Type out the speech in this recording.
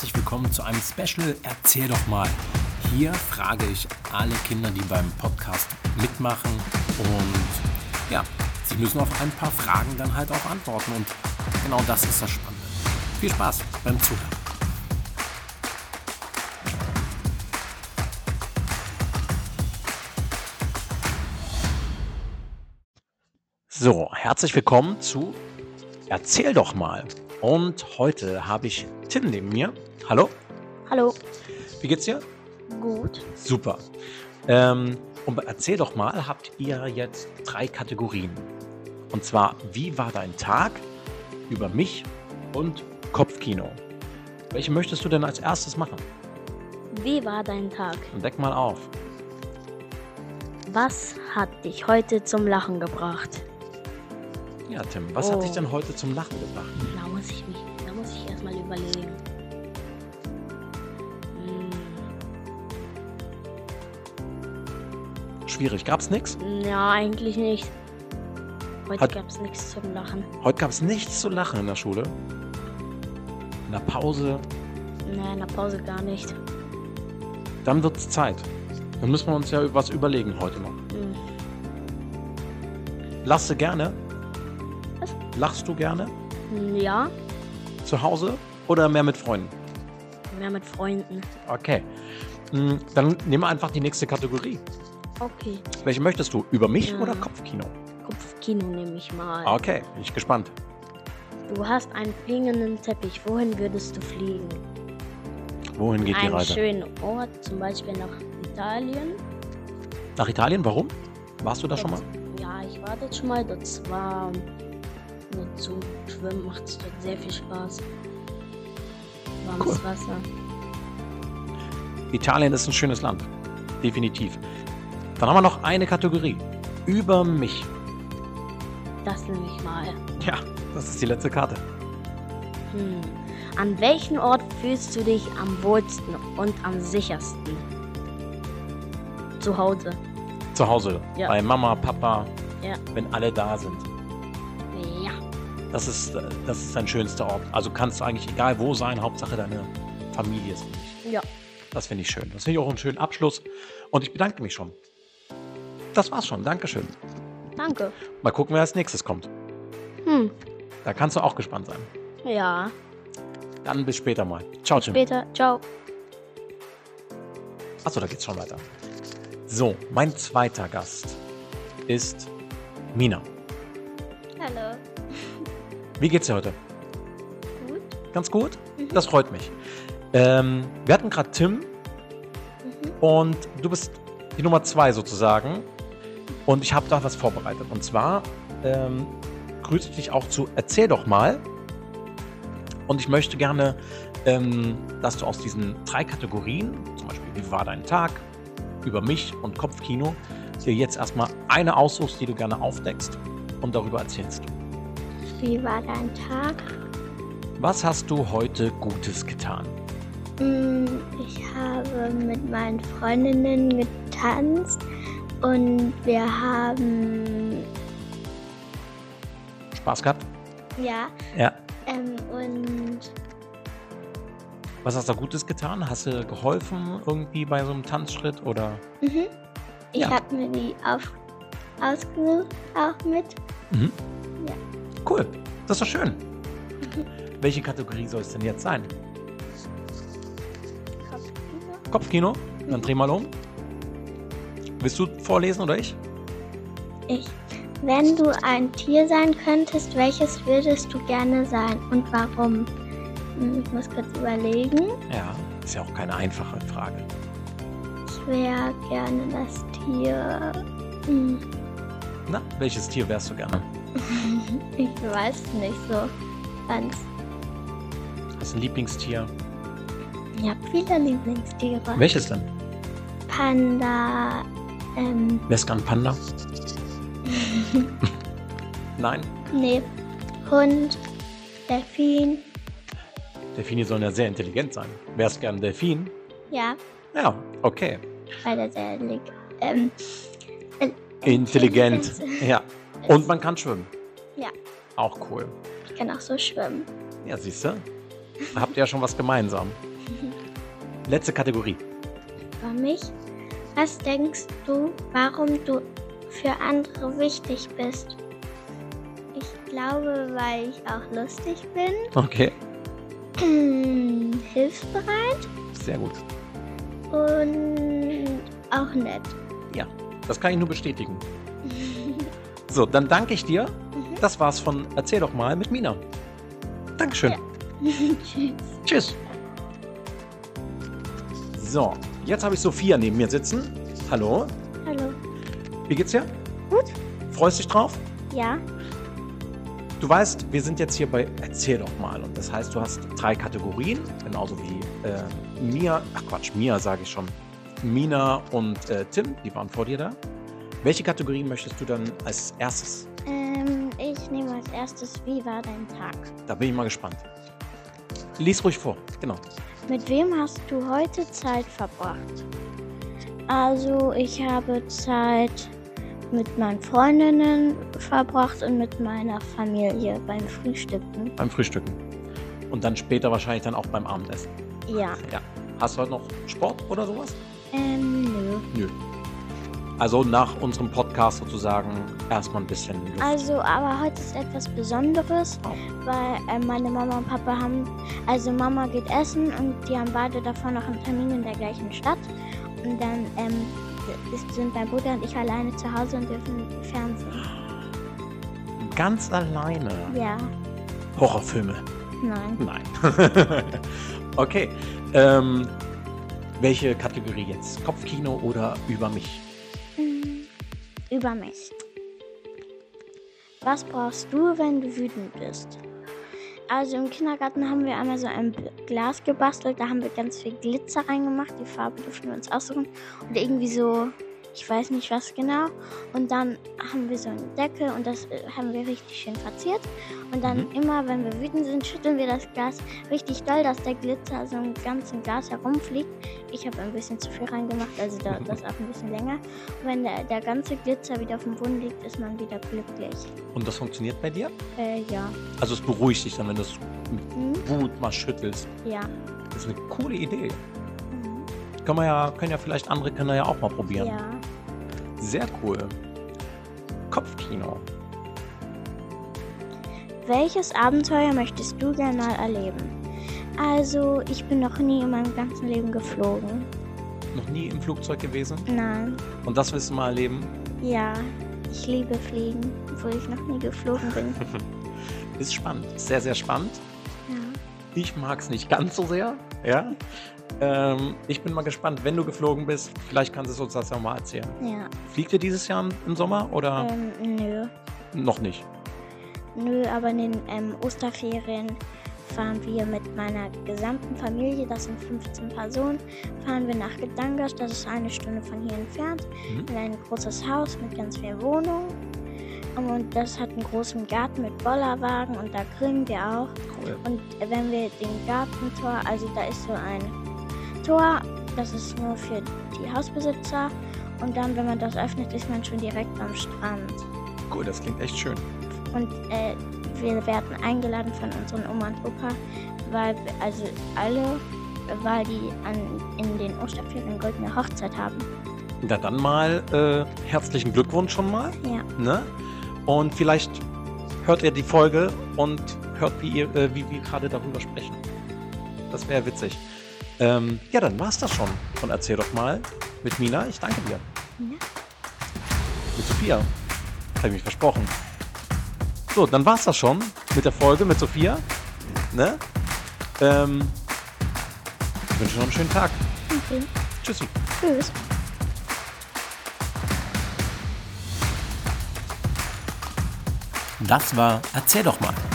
herzlich willkommen zu einem Special Erzähl doch mal. Hier frage ich alle Kinder, die beim Podcast mitmachen und ja, sie müssen auf ein paar Fragen dann halt auch antworten und genau das ist das Spannende. Viel Spaß beim Zuhören. So, herzlich willkommen zu Erzähl doch mal. Und heute habe ich Tim neben mir. Hallo, Hallo. wie geht's dir? Gut. Super. Und bei Erzähl doch mal habt ihr jetzt 3 Kategorien. Und zwar, wie war dein Tag, über mich und Kopfkino. Welche möchtest du denn als erstes machen? Wie war dein Tag? Deck mal auf. Was hat dich heute zum Lachen gebracht? Ja, Tim, was hat dich denn heute zum Lachen gebracht? Da muss ich erstmal überlegen. Schwierig, gab's nichts? Ja, eigentlich nicht. Heute Hat- gab es nichts zum Lachen. Heute gab's nichts zu lachen in der Schule. In der Pause, Nee, in der Pause gar nicht. dann wird's Zeit. Dann müssen wir uns ja was überlegen heute noch. Hm. Lachst du gerne? Was? Lachst du gerne? Ja, Zu Hause oder mehr mit Freunden? mehr mit Freunden. Okay. Dann nehmen wir einfach die nächste Kategorie. Okay. Welche möchtest du? Über mich Ja. oder Kopfkino? Kopfkino nehme ich mal. Okay, bin ich gespannt. Du hast einen fliegenden Teppich. Wohin würdest du fliegen? Wohin geht die Einen Reise? schönen Ort, zum Beispiel nach Italien. Nach Italien? Warum? Warst du da schon mal? Ja, ich war dort schon mal. Dort war nur zum Schwimmen, macht es dort sehr viel Spaß. Warmes Cool. Wasser. Italien ist ein schönes Land. Definitiv. Dann haben wir noch eine Kategorie. Über mich. Das nehme ich mal. Ja, das ist die letzte Karte. An welchem Ort fühlst du dich am wohlsten und am sichersten? Zu Hause. Zu Hause. Ja. Bei Mama, Papa, Ja. wenn alle da sind. Ja. Das ist dein schönster Ort. Also kannst du eigentlich egal wo sein, Hauptsache deine Familie ist mit dich. Ja. Das finde ich schön. Das finde ich auch einen schönen Abschluss. Und ich bedanke mich schon. Das war's schon. Dankeschön. Danke. Mal gucken, wer als nächstes kommt. Da kannst du auch gespannt sein. Ja. Dann bis später mal. Ciao, Tim. Später. Ciao. Achso, da geht's schon weiter. So, mein zweiter Gast ist Mina. Hallo. Wie geht's dir heute? Gut. Ganz gut? Das freut mich. Wir hatten gerade Tim und du bist die Nummer 2 sozusagen. Und ich habe da was vorbereitet. Und zwar grüße ich dich auch zu Erzähl doch mal. Und ich möchte gerne, dass du aus diesen 3 Kategorien, zum Beispiel wie war dein Tag, über mich und Kopfkino, dir jetzt erstmal eine aussuchst, die du gerne aufdeckst und darüber erzählst. Wie war dein Tag? Was hast du heute Gutes getan? Ich habe mit meinen Freundinnen getanzt und wir haben, Spaß gehabt? ja, Ja. und Was hast du Gutes getan? Hast du geholfen irgendwie bei so einem Tanzschritt oder? ich Ja. habe mir die ausgesucht, auch mit. Mhm. Ja. Cool, das ist doch schön. Welche Kategorie soll es denn jetzt sein? Kopfkino? Dann dreh mal um. Willst du vorlesen oder ich? Wenn du ein Tier sein könntest, welches würdest du gerne sein und warum? Ich muss kurz überlegen. Ja, ist ja auch keine einfache Frage. Ich wäre gerne das Tier. Na, welches Tier wärst du gerne? Ich weiß nicht so ganz. Hast du ein Lieblingstier? Ich habe viele Lieblingstiere. Welches denn? Panda, Wärst du gern Panda? Nein? nee, Hund, Delfin, Delfine sollen ja sehr intelligent sein. Wärst gern Delfin? ja, Ja, okay. weil er sehr Intelligent. Ja. Und man kann schwimmen. Ja. Auch cool. Ich kann auch so schwimmen. Ja, siehst du? Da habt ihr ja schon was gemeinsam. Letzte Kategorie. Über mich. Was denkst du, warum du für andere wichtig bist? Ich glaube, weil ich auch lustig bin, Okay, hilfsbereit sehr gut. und auch nett. Ja, das kann ich nur bestätigen. So, dann danke ich dir. Das war's von Erzähl doch mal mit Mina. Dankeschön. Ja. Tschüss. Tschüss. So, jetzt habe ich Sophia neben mir sitzen. Hallo, Hallo. wie geht's dir? Gut? Freust dich drauf? Ja. Du weißt, wir sind jetzt hier bei Erzähl doch mal. Und das heißt, du hast 3 Kategorien, genauso wie Mia sage ich schon. Mina und Tim, die waren vor dir da. Welche Kategorien möchtest du dann als erstes? Ich nehme als erstes, wie war dein Tag? Da bin ich mal gespannt. Lies ruhig vor, genau. Mit wem hast du heute Zeit verbracht? Also, ich habe Zeit mit meinen Freundinnen verbracht und mit meiner Familie beim Frühstücken. Beim Frühstücken. Und dann später wahrscheinlich dann auch beim Abendessen. Ja. Ja. Hast du heute noch Sport oder sowas? Nö. Nö. Also nach unserem Podcast sozusagen erstmal ein bisschen Luft. Also, aber heute ist etwas Besonderes, Oh. weil meine Mama und Papa haben, also Mama geht essen und die haben beide davor noch einen Termin in der gleichen Stadt. Und dann sind mein Bruder und ich alleine zu Hause und dürfen Fernsehen. Ganz alleine. Ja, Horrorfilme. nein. Nein. Okay. Welche Kategorie jetzt? Kopfkino oder über mich? Über mich. Was brauchst du, wenn du wütend bist? Also im Kindergarten haben wir einmal so ein Glas gebastelt, da haben wir ganz viel Glitzer reingemacht, die Farbe durften wir uns aussuchen und irgendwie so, ich weiß nicht was genau. Und dann haben wir so einen Deckel und das haben wir richtig schön verziert. Und dann immer, wenn wir wütend sind, schütteln wir das Glas richtig doll, dass der Glitzer so im ganzen Glas herumfliegt. Ich habe ein bisschen zu viel reingemacht, also das auch ein bisschen länger. Und wenn der ganze Glitzer wieder auf dem Boden liegt, ist man wieder glücklich. Und das funktioniert bei dir? Ja. Also es beruhigt dich dann, wenn du es Mhm. mit Wut mal schüttelst. Ja. Das ist eine coole Idee. Mhm. Können ja vielleicht andere Kinder ja auch mal probieren. Ja. Sehr cool. Kopfkino. Welches Abenteuer möchtest du gerne mal erleben? Also, ich bin noch nie in meinem ganzen Leben geflogen. Noch nie im Flugzeug gewesen? Nein. Und das willst du mal erleben? Ja, ich liebe Fliegen, obwohl ich noch nie geflogen bin. Ist spannend. Sehr, sehr spannend. Ja. Ich mag es nicht ganz so sehr. Ja. Ich bin mal gespannt, wenn du geflogen bist. Vielleicht kannst du uns das ja mal erzählen. Ja. Fliegt ihr dieses Jahr im Sommer oder Nö. noch nicht? Nö, aber in den Osterferien fahren wir mit meiner gesamten Familie, das sind 15 Personen, fahren wir nach Gedangas, das ist 1 Stunde von hier entfernt, in ein großes Haus mit ganz vielen Wohnungen. Und das hat einen großen Garten mit Bollerwagen und da grillen wir auch. Cool. Und wenn wir den Gartentor, also da ist so ein Tor, das ist nur für die Hausbesitzer. Und dann, wenn man das öffnet, ist man schon direkt am Strand. Cool, das klingt echt schön. Und wir werden eingeladen von unseren Oma und Opa, weil die in den Osterferien goldene Hochzeit haben. Na dann mal herzlichen Glückwunsch schon mal. Ja. Ne? Und vielleicht hört ihr die Folge und hört, wie wir gerade darüber sprechen. Das wäre witzig. Ja, dann war's das schon von Erzähl doch mal mit Mina. Ich danke dir. Ja. Mit Sophia. Habe ich mich versprochen. So, dann war's das schon mit der Folge mit Sophia. Ne? Ich wünsche noch einen schönen Tag. Okay. Tschüssi. Tschüss. Das war Erzähl doch mal.